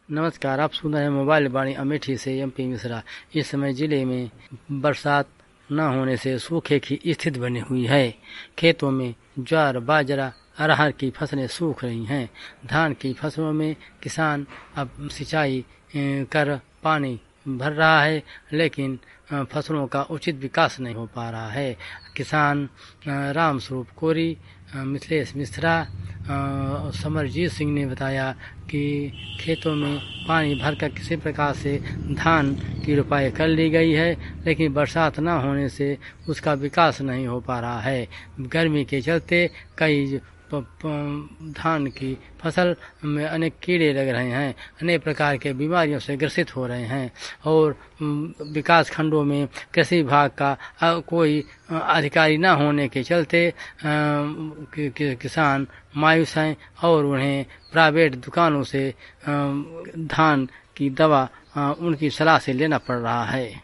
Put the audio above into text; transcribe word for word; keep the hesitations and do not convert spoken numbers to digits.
नमस्कार, आप सुन रहे हैं मोबाइल वाणी अमेठी से एमपी मिश्रा। इस समय जिले में बरसात न होने से सूखे की स्थिति बनी हुई है। खेतों में ज्वार, बाजरा, अरहर की फसलें सूख रही हैं। धान की फसलों में किसान अब सिंचाई कर पानी भर रहा है, लेकिन फसलों का उचित विकास नहीं हो पा रहा है। किसान रामस्वरूप कोरी, मिथिलेश मिश्रा, समरजीत सिंह ने बताया कि खेतों में पानी भरकर किसी प्रकार से धान की रोपाई कर ली गई है, लेकिन बरसात न होने से उसका विकास नहीं हो पा रहा है। गर्मी के चलते कई धान की फसल में अनेक कीड़े लग रहे हैं, अनेक प्रकार के बीमारियों से ग्रसित हो रहे हैं और विकास खंडों में कृषि विभाग का कोई अधिकारी न होने के चलते किसान मायूस हैं और उन्हें प्राइवेट दुकानों से धान की दवा उनकी सलाह से लेना पड़ रहा है।